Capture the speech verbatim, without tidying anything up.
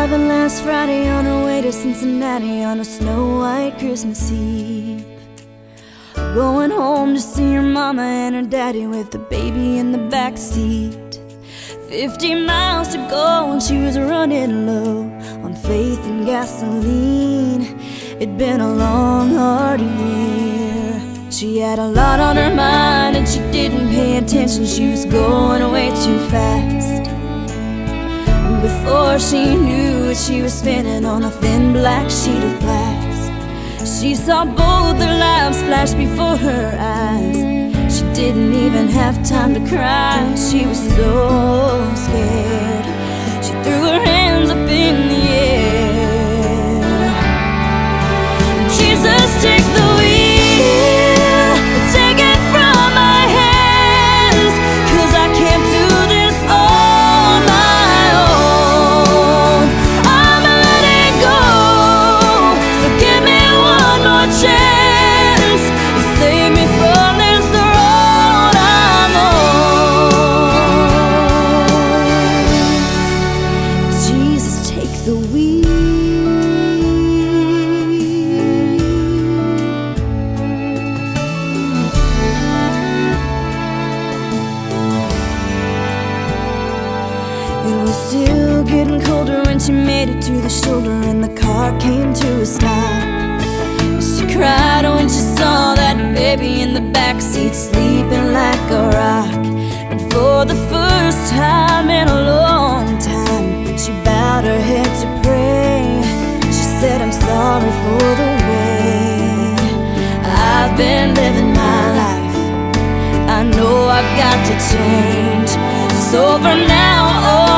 driving last Friday on her way to Cincinnati on a snow-white Christmas Eve. Going home to see her mama and her daddy with the baby in the back seat. Fifty miles to go and she was running low on faith and gasoline. It'd been a long, hard year. She had a lot on her mind and she didn't pay attention. She was going way too fast. And before she knew it, she was spinning on a thin black sheet of glass. She saw both their lives flash before her eyes. She didn't even have time to cry. She was so scared. She threw her hands up in the air. Jesus, take the wheel, take it from my hands, 'cause I can't do this on my own. I'm letting go, so give me one more chance. You save me from this road I'm on. Jesus, take the wheel. It was still getting colder when she made it to the shoulder and the car came to a stop. She cried when she saw that baby in the backseat sleeping like a rock. And for the first time in a long time, she bowed her head to pray. She said, I'm sorry for the way I've been living my life. I know I've got to change. So from now on,